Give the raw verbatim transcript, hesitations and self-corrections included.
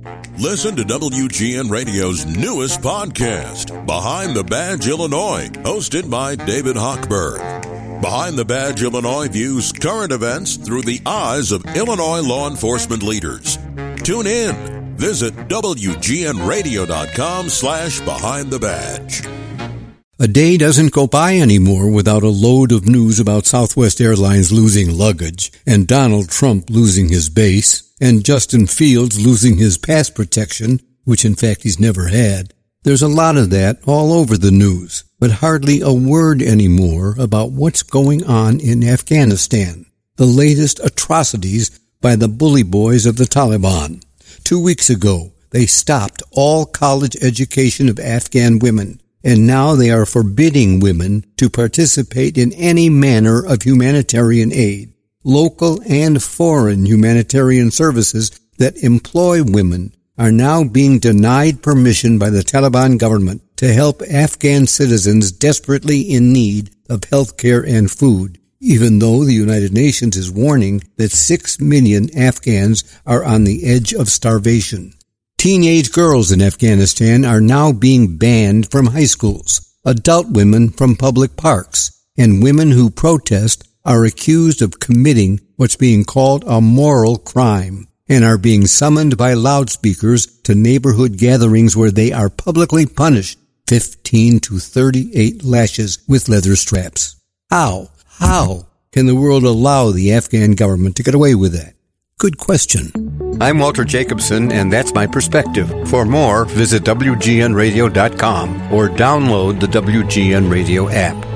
Listen to W G N Radio's newest podcast, Behind the Badge Illinois, hosted by David Hochberg. Behind the Badge Illinois views current events through the eyes of Illinois law enforcement leaders. Tune in. Visit W G N radio dot com slash behind the badge. A day doesn't go by anymore without a load of news about Southwest Airlines losing luggage, and Donald Trump losing his base, and Justin Fields losing his pass protection, which in fact he's never had. There's a lot of that all over the news, but hardly a word anymore about what's going on in Afghanistan, the latest atrocities by the bully boys of the Taliban. Two weeks ago, they stopped all college education of Afghan women, and now they are forbidding women to participate in any manner of humanitarian aid. Local and foreign humanitarian services that employ women are now being denied permission by the Taliban government to help Afghan citizens desperately in need of health care and food, even though the United Nations is warning that six million Afghans are on the edge of starvation. Teenage girls in Afghanistan are now being banned from high schools, adult women from public parks, and women who protest are accused of committing what's being called a moral crime and are being summoned by loudspeakers to neighborhood gatherings where they are publicly punished fifteen to thirty-eight lashes with leather straps. How? How can the world allow the Afghan government to get away with that? Good question. I'm Walter Jacobson, and that's my perspective. For more, visit W G N radio dot com or download the W G N Radio app.